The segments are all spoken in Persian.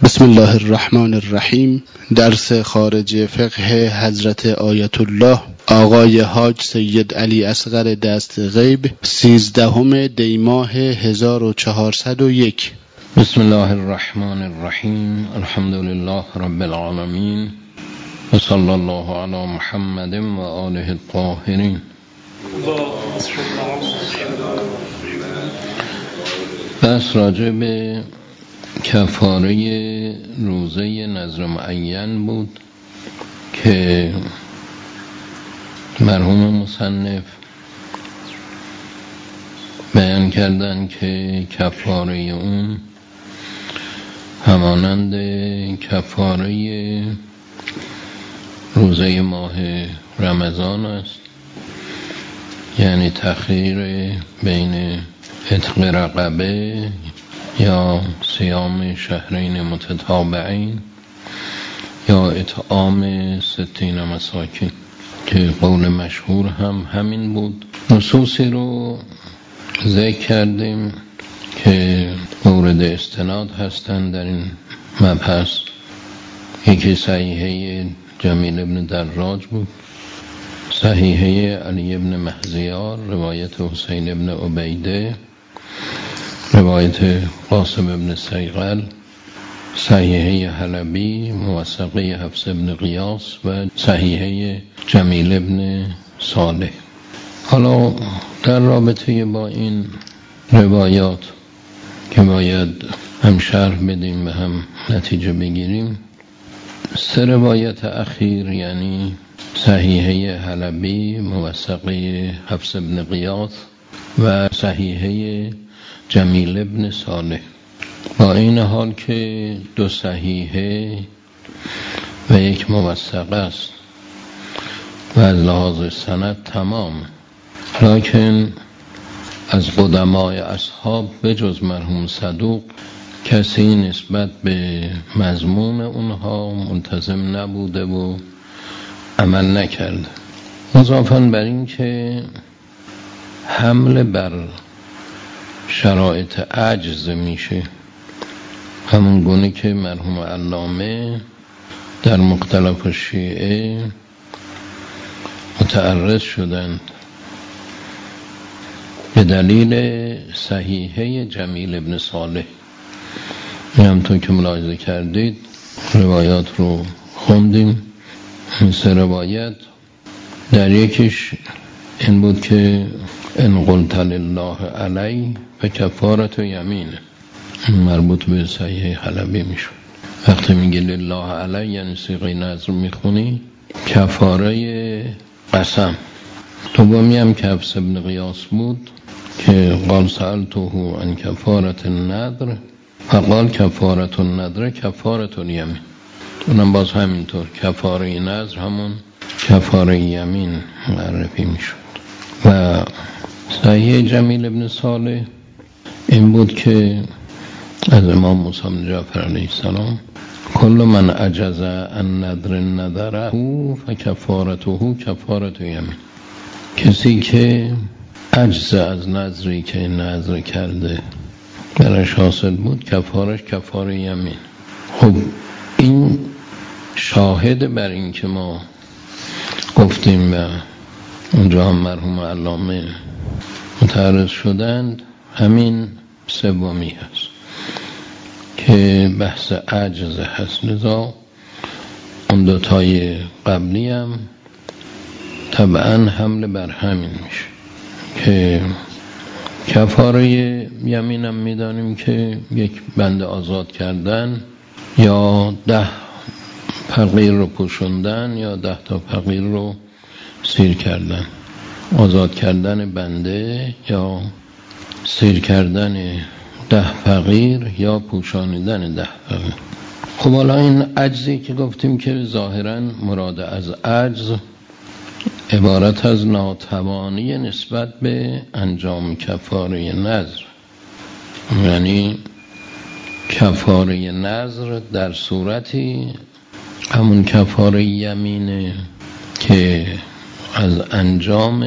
بسم الله الرحمن الرحیم. درس خارج فقه حضرت آیت الله آقای حاج سید علی اصغر دست غیب 13 دی ماه 1401. بسم الله الرحمن الرحیم. الحمد لله رب العالمین و صلی الله علی محمد و آله الطاهرین. بس راجع به کفاره روزه نذر معین بود که مرحوم مصنف بیان کردن که کفاره اون همانند کفاره روزه ماه رمضان است، یعنی تأخیر بین عتق رقبه یا صیام شهرین متتابعین یا اطعام 60 مساکین که قول مشهور هم همین بود. نصوصی رو ذکر کردیم که مورد استناد هستند در این مبحث. یکی صحیحه جمیل ابن دراج بود، صحیحه علی ابن مهزیار، روایت حسین ابن عبیده، روایت قاسم ابن سیغل، صحیحه حلبی، موثقه حفص ابن قیاس و صحیحه جمیل ابن صالح. حالا در رابطه با این روایات که باید هم شرح بدیم و هم نتیجه بگیریم، 3 روایت اخیر یعنی صحیحه حلبی، موثقه حفص ابن قیاس و صحیحه جمیل ابن صالح، با این حال که 2 صحیحه و 1 موثقه است و از لحاظ سند تمام، لکن از قدمای اصحاب بجز مرحوم صدوق کسی نسبت به مضمون اونها ملتزم نبوده و عمل نکرده. اضافاً بر این که حمل بر شرایط عجز میشه، همون گونه که مرحوم علامه در مختلف شیعه متعرض شدند به دلیل صحیحه جمیل ابن صالح. همونطور که ملاحظه کردید روایات رو خوندیم. این 3 روایت در یکیش این بود که ان قلت لله علی و کفارت و یمینه، مربوط به صحیح حلبی میشود. وقتی میگه لله علی یعنی صیغه نذر میخونی، کفاره قسم. دومی هم که حفص ابن قیاس بود که قال سألته عن کفارت النذر فقال کفارت النذر کفارت الیمین. اونم باز همینطور کفاره نذر همون کفاره یمین معرفی میشد. و صحیح جمیل ابن صالح این بود که از امام موسی بن جعفر علیه السلام کل من عجز عن نذر نذره فکفارته کفارت یمین. کسی که عجز از نذری که نذر کرده برش حاصل بود، کفارش کفاره یمین. خب این شاهد بر این که ما گفتیم و اونجا هم مرحوم علامه متعرض شدند همین سومی هست که بحث عجز هست. لذا اون 2 تای قبلی هم طبعا حمل بر همین میشه که کفاره یمین هم میدانیم که 1 بنده آزاد کردن یا 10 فقیر رو پوشوندن یا 10 تا فقیر رو سیر کردن. آزاد کردن بنده یا سیر کردن 10 فقیر یا پوشانیدن 10 فقیر. خب حالا این عجزی که گفتیم که ظاهراً مراد از عجز عبارت از ناتوانی نسبت به انجام کفاره نذر، یعنی کفاره نذر در صورتی همون کفاره یمینه که از انجام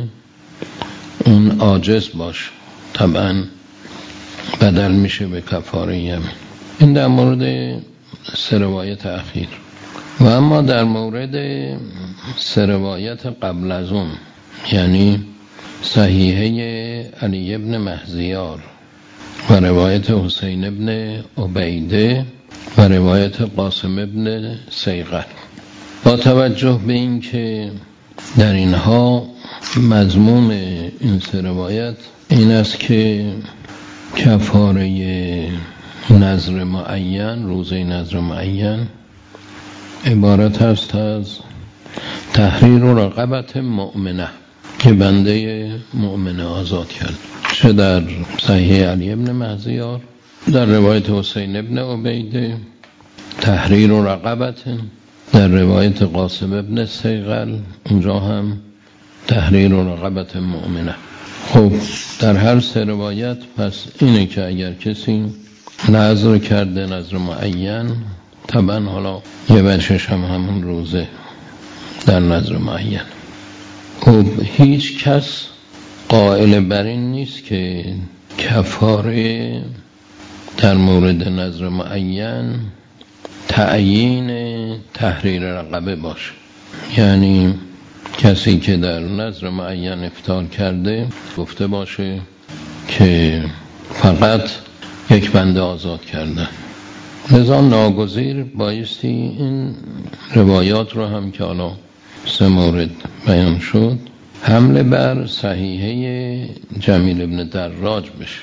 اون عاجز باش، طبعا بدل میشه به کفاره یمین. این در مورد سه روایت اخیر. و اما در مورد سه روایت قبل از اون، یعنی صحیحه علی ابن مهزیار و روایت حسین ابن عبیده و روایت قاسم ابن سیغل، با توجه به این که در اینها مضمون این سه روایت این است که کفاره نذر معین، روزه نذر معین، عبارت است از تحریر رقبت مؤمنه که بنده مؤمنه آزاد کرد، چه در صحیح علی ابن مهزیار، در روایت حسین ابن عبیده تحریر رقبت، در روایت قاسم ابن سیغل اونجا هم تحریر رقبت مؤمنه. خب در هر سه روایت پس اینه که اگر کسی نذر کرده نذر معین، طبعا حالا یه بچش هم همون روزه در نذر معین. خب هیچ کس قائل بر این نیست که کفاره در مورد نذر معین تعیین تحریر رقبه باشه، یعنی کسی که در نذر معین افطار کرده گفته باشه که فقط یک بنده آزاد کردن. لذا ناگزیر بایستی این روایات رو هم که حالا سه مورد بیان شد حمله بر صحیحه جمیل ابن دراج بشه،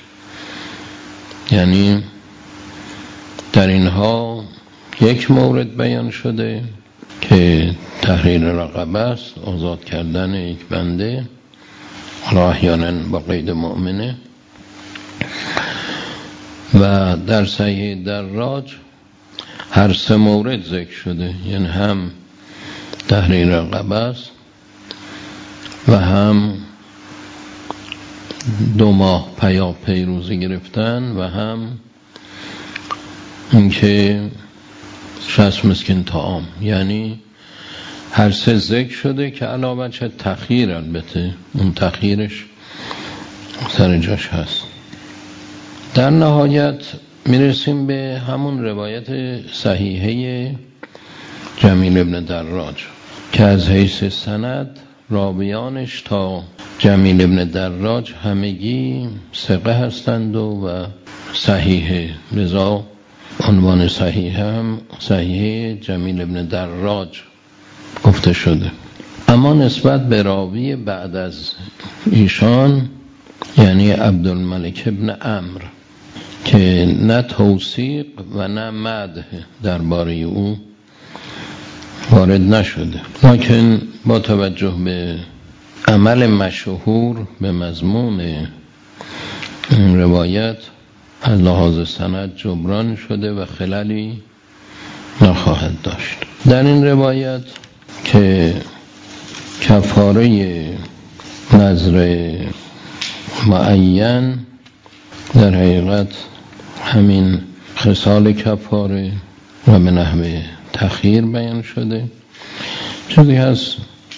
یعنی در اینها یک مورد بیان شده که تحریر رقبه است، آزاد کردن یک بنده، حالا احیانا با قید مؤمنه، و در صحیح دراج هر سه مورد ذکر شده، یعنی هم تحریر رقبه است و هم 2 ماه پیاپی روزه گرفتن و هم اینکه 60 مسکین طعام، یعنی هر سه ذکر شده که علاوه چه تأخیر، البته اون تأخیرش سر جاش هست. در نهایت میرسیم به همون روایت صحیحه جمیل ابن دراج که از حیث سند راویانش تا جمیل ابن دراج همگی ثقه هستند و صحیحه، لذا عنوان صحیحه هم صحیحه جمیل ابن دراج گفته شده. اما نسبت به راوی بعد از ایشان، یعنی عبدالملک ابن عمرو، که نه توثیق و نه مدح درباره او وارد نشده، لکن با توجه به عمل مشهور به مضمون این روایت از لحاظ سند جبران شده و خللی نخواهد داشت. در این روایت که کفاره نذر معین در حقیقت همین خصال کفاره و به نحو تأخیر بیان شده، چیزی هست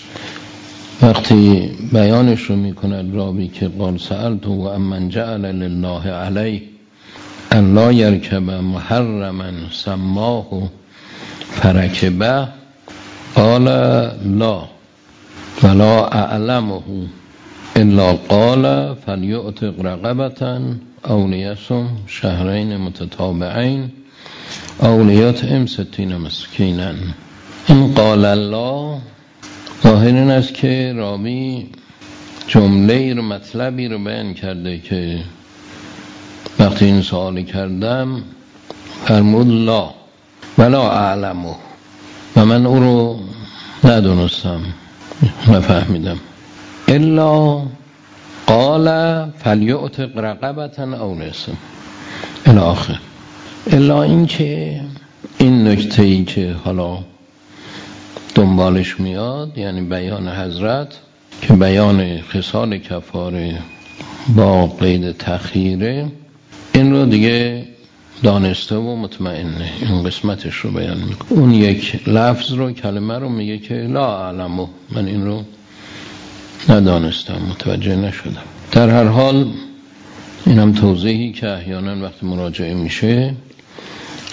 وقتی بیانش رو میکند راوی که قال سألت و امن جعل لله علیه ان لا یرکب محرما سماه فرکبه قال لا ولا اعلمه الا قال فلیعتق رقبة او لیصم شهرین متتابعین او لیطعم 60 مسکینا. این قال الله ظاهر این است که راوی جمله مطلبی رو بیان کرده که وقتی این سوالی کردم فرمود لا ولا اعلمه، و من او رو ندونستم، نفهمیدم، الا قال فلیعتق رقبة او لیصم الی آخر، الا این که این نکته‌ای که حالا دنبالش میاد، یعنی بیان حضرت که بیان خصال کفاره با قید تأخیره، این رو دیگه دانسته و مطمئنه، این قسمتش رو بیان میکنه. اون یک لفظ رو، کلمه رو میگه که لا اعلمه، من این رو ندانستم، متوجه نشدم. در هر حال این هم توضیحی که احیانا وقتی مراجعه میشه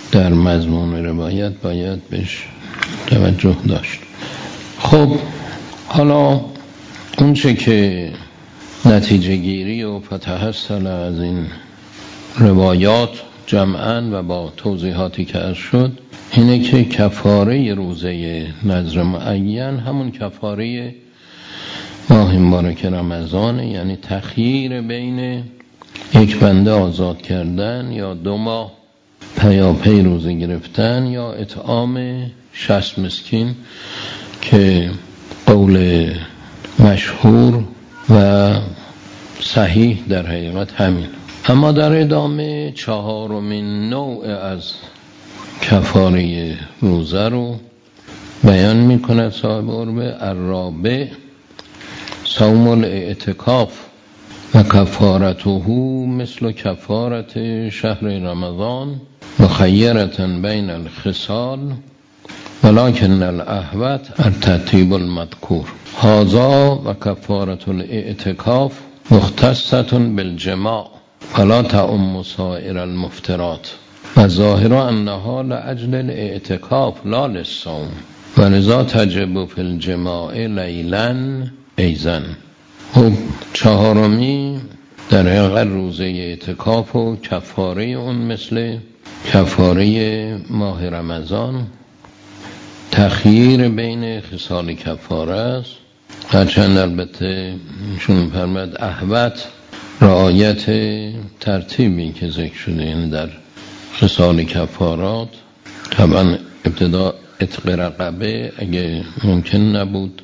در مضمون روایت باید بهش توجه داشت. خب حالا اون چه که نتیجه گیری و فتحصل از این روایات جمعاً و با توضیحاتی که عرض شد اینه که کفاره روزه نذر معین همون کفاره ماه مبارک رمضان، یعنی تخییر بین یک بنده آزاد کردن یا 2 ماه پیاپی روزه گرفتن یا اطعام 60 مسکین که قول مشهور و صحیح در حقیقت همین. اما در ادامه 4مین نوع از کفاره روزه رو بیان میکند صاحب عربه. الرابع صوم الاعتکاف و کفارته مثل کفارت شهر رمضان مخیرة بین الخصال ولكن الاحوط الترتیب المذکور. هذا و کفارت الاعتکاف مختصة بالجماع ولا تعم سائر المفطرات و ظاهر انها لاجل الاعتکاف لا للصوم ولذا تجب فی الجماع لیلا ایضا. خب 4می در حقیقت روزه اعتکاف و کفاره اون مثل کفاره ماه رمضان تخییر بین خصال کفاره است، هرچند البته چون فرمود احوط رعایت ترتیبی که ذکر شده، یعنی در خصال کفارات طبعا ابتدا عتق رقبه اگه ممکن نبود،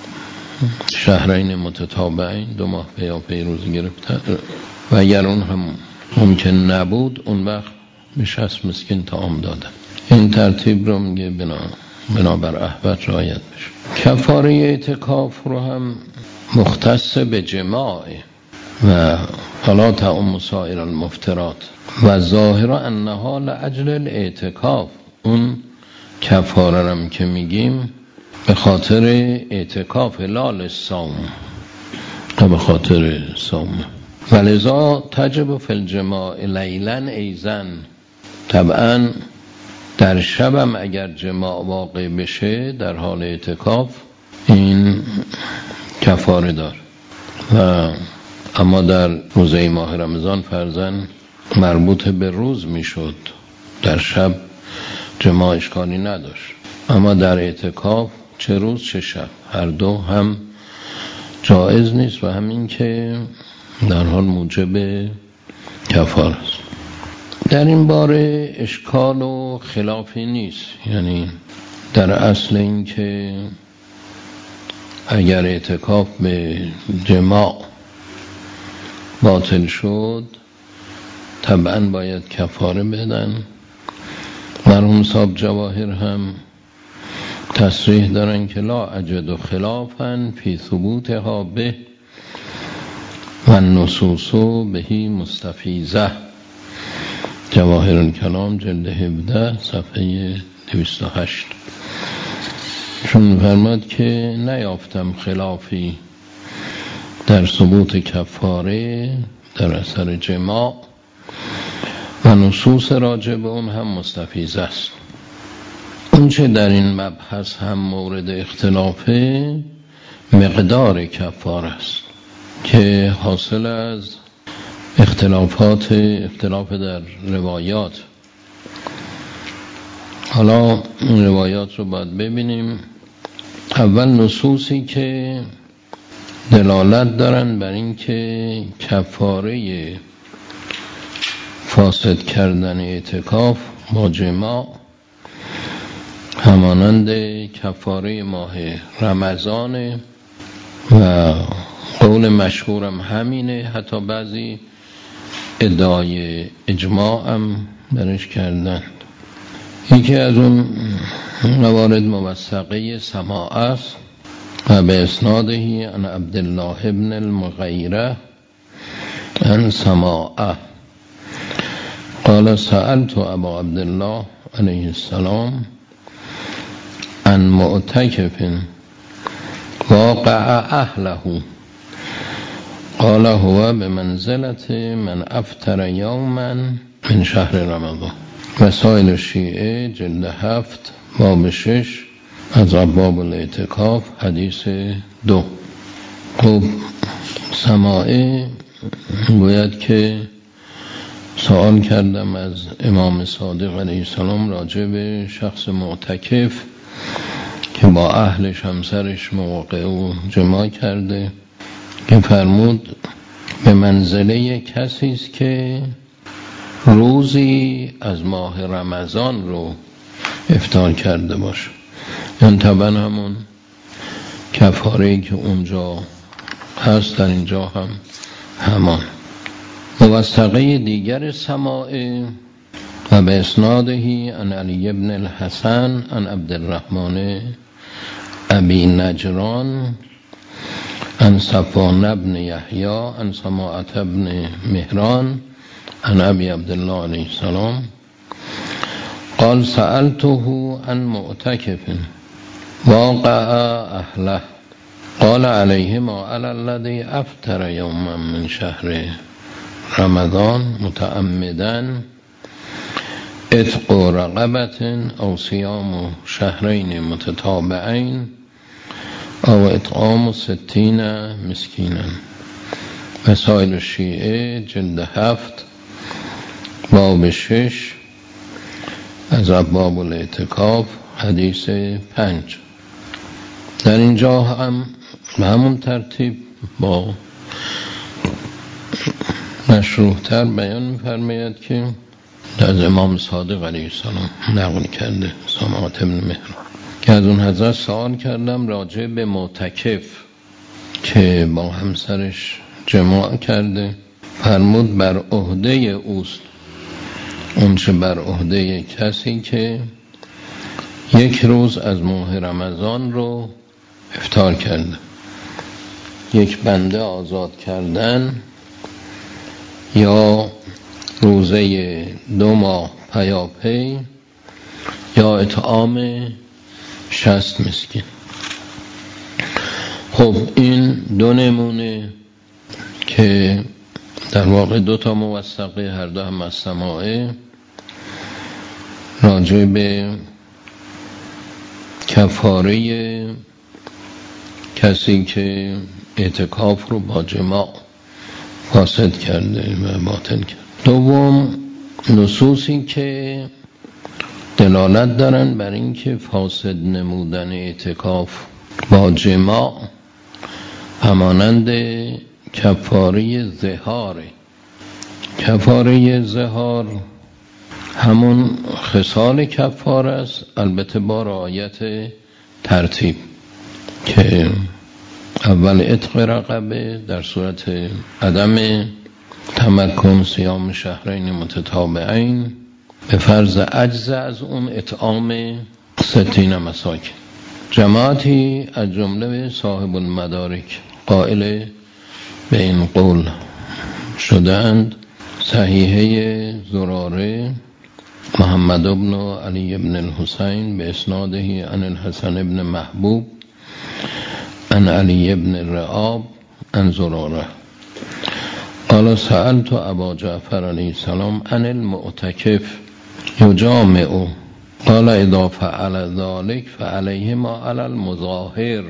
شهرین متتابعین 2 ماه پیاپی روزه گرفتن و اگر اون هم ممکن نبود اون وقت به 60 مسکین طعام دادن. این ترتیب رو میگه بنابر احوط رعایت بشه. کفاره اعتکاف رو هم مختص به جماع و فلا تعم سائر المفطرات و ظاهر انها لاجل الاعتکاف. اون کفاره هم که میگیم به خاطر اعتکاف لا للصوم، به خاطر صوم. ولذا تجب فی الجماع لیلا ایضا. طبعا در شبم اگر جماع واقع بشه در حال اعتکاف این کفاره دار. و اما در روزه ماه رمضان فرضاً مربوط به روز میشد، در شب جماع اشکالی نداشت. اما در اعتکاف چه روز چه شب هر دو هم جایز نیست و همین که در حال موجب کفاره است. در این باره اشکال و خلافی نیست، یعنی در اصل این که اگر اعتکاف به جماع باطل شد طبعا باید کفاره بدن. مرحوم صاحب جواهر هم تصریح دارن که لا اجد خلافا فی ثبوتها به و النصوص بهی مستفیضه. جواهر الکلام جلد 17 صفحه 208. چون فرماد که نیافتم خلافی در ثبوت کفاره در اثر جماع و نصوص راجع به اون هم مستفیض است. اون چه در این مبحث هم مورد اختلافه مقدار کفاره است که حاصل از اختلاف در روایات. حالا این روایات رو باید ببینیم. اول نصوصی که دلالت دارن بر این که کفاره فاسد کردن اعتکاف با جماع همانند کفاره ماه رمضان و قول مشهورم همینه، حتی بعضی ادعای اجماع هم برش کردن. یکی از اون موارد موثقه سماع است و به اسناده عن عبدالله ابن المغیره عن سماعه قال سألت ابا عبدالله علیه السلام عن معتکف واقع اهله قال هو بمنزلة من افطر یوما من شهر رمضان. وسائل شیعه جلد 7 باب 6 از ابواب الاعتکاف حدیث 2. خب سماعه گوید که سوال کردم از امام صادق علیه السلام راجع به شخص معتکف که با اهلش همسرش مواقع و جماع کرده که فرمود به منزله کسی است که روزی از ماه رمضان رو افطار کرده باشه، یعنی طبعا همون کفاره‌ای که اونجا هست در اینجا هم همان. موثقه دیگر سماعه و به اسنادهی عن علی ابن الحسن عن عبدالرحمن ابی نجران عن صفوان ابن یحیی عن سماعة ابن مهران عن ابی عبدالله علیه السلام قال سألته عن معتکف واقع اهله قال علیهما علی الذی افطر یوما من شهر رمضان متعمدا عتق رقبة او صیام شهرین متتابعین او اطعام 60 مسکینا. وسائل شیعه جلد 7 باب 6 از ابواب الاعتکاف حدیث 5. در اینجا هم به همون ترتیب با مشروح‌تر بیان می‌فرماید که از امام صادق علیه السلام نقل کرده سماعة ابن مهران که از اون حضرت سوال کردم راجع به معتکف که با همسرش جماع کرده، فرمود بر عهده اوست اون چه بر عهده کسی که یک روز از ماه رمضان رو افطار کرده، یک بنده آزاد کردن یا روزه 2 ماه پیاپی یا اطعام 60 مسکین. خب این 2 نمونه که در واقع 2 موثقه هر دو هم از سماعه راجع به کفاره کسی که اعتکاف رو با جماع فاسد کرده و باطل کرده. دوم نصوصی که دلالت دارن بر این که فاسد نمودن اعتکاف با جماع همانند کفاره ظهاره. کفاره ظهار همون خصال کفاره است، البته با رعایت ترتیب که اول عتق رقبه در صورت عدم تمکن صیام شهرین متتابعین، به فرض عجز از اون اطعام 60 مساکین. جماعتی از جمله صاحب المدارک قائل به این قول شدند. صحیحه زراره محمد ابن علی ابن الحسین به اسناده عن الحسن ابن محبوب عن علی ابن الرعاب عن زراره قال سألت ابا جعفر علیه السلام عن المعتکف یجامع قال اذا فعل ذلك فعليهما على المظاهر.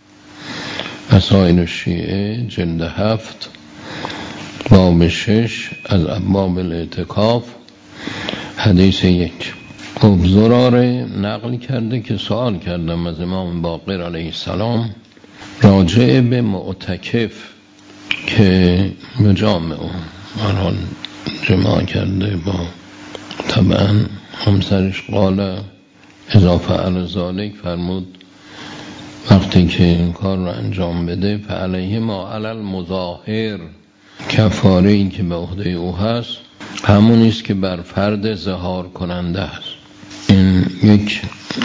وسائل الشیعه جلد 7 باب 6 از ابواب الاعتکاف حدیث 1. خب زراره نقل کرده که سوال کردم از امام باقر علیه السلام راجع به معتکف که مجامع مرحال جماع کرده با طبعا همسرش. قال اضافه علی ذالک فرمود وقتی که این کار رو انجام بده فعلیه ما علی المظاهر، کفاره این که به عهده او هست همونیست که بر فرد ظهار کننده است. این یک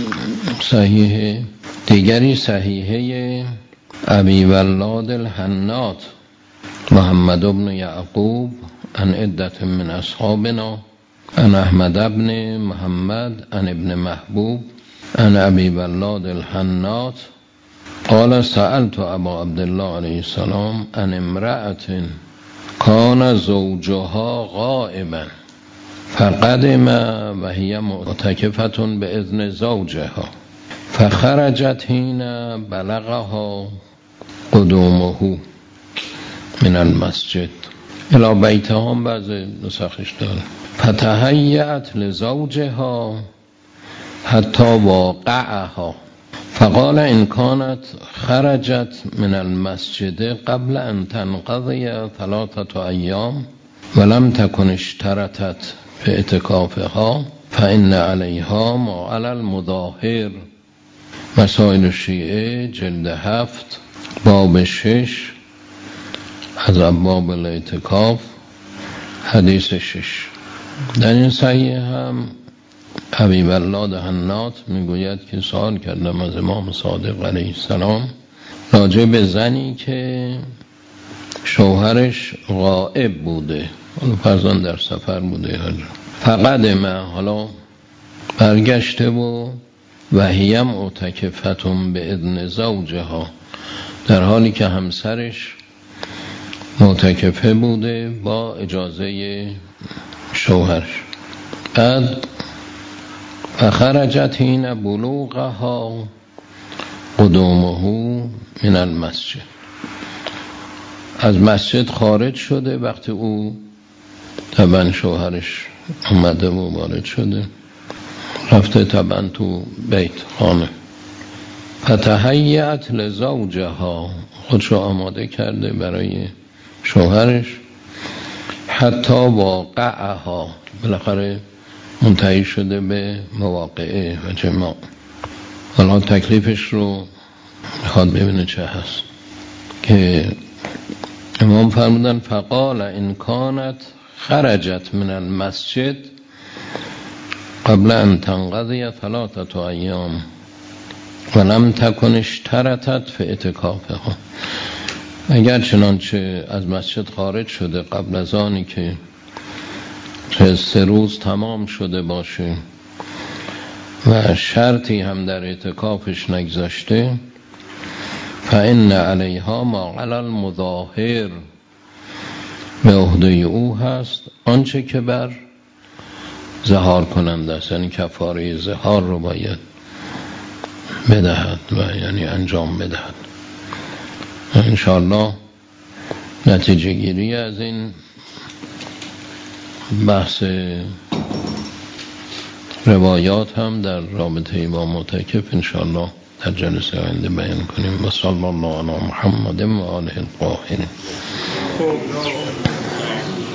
صحیحه. دیگری صحیحه ابی ولاد الحنات محمد ابن یعقوب عن عدت من اصحابنا عن احمد ابن محمد عن ابن محبوب عن ابی ولاد الحنات قال سألت ابا عبدالله علیه السلام عن امرأة کان زوجها غائبا فقدم و هی معتکفتون به اذن زوجها فخرجت حین بلغها قدومه من المسجد الی بیتها. هم بعض نسخش داره فتهیأت لزوجها حتی واقعها فقال ان كانت خرجت من المسجد قبل ان تنقضي 3 ایام ولم تكن اشترطت في اعتکافها فإن عليها ما على المظاهر. مسائل شیعه جلد 7 باب 6 از ابواب الاعتکاف حدیث 6. در این صحیح هم حبیب الله دهنات میگوید که سوال کردم از امام صادق علیه السلام راجع به زنی که شوهرش غائب بوده، فرضاً در سفر بوده، فقدم حالا برگشته و هی معتکفتون به اذن زوجها، در حالی که همسرش معتکفه بوده با اجازه شوهرش. بعد فخرجت حین بلوغها قدومه من المسجد، از مسجد خارج شده وقتی او طبعا شوهرش اومده و وارد شده، رفته طبعا تو بیت خانه. فتهیأت لزوجها، خودشو آماده کرده برای شوهرش. حتی واقعها، بالاخره منتهی شده به مواقعه و جماع. حالا تکلیفش رو میخواد ببینه چه هست که امام فرمودن فقال ان كانت خرجت من المسجد قبل ان تنقضی 3 ایام ولم تکن اشترطت فی اعتکافها. اگر چنانچه از مسجد خارج شده قبل از آنی که 3 روز تمام شده باشه و شرطی هم در اعتکافش نگذاشته، فإن علیها ما علی المظاهر، به عهده او هست آنچه که بر ظهار کننده است، یعنی کفاره ظهار رو باید بدهد و یعنی انجام بدهد. انشاءالله نتیجه گیری از این بحث روایات هم در رابطه با معتکف انشاءالله در جلسه آینده بیان کنیم. و صلی الله علی محمد و آله الطاهرین.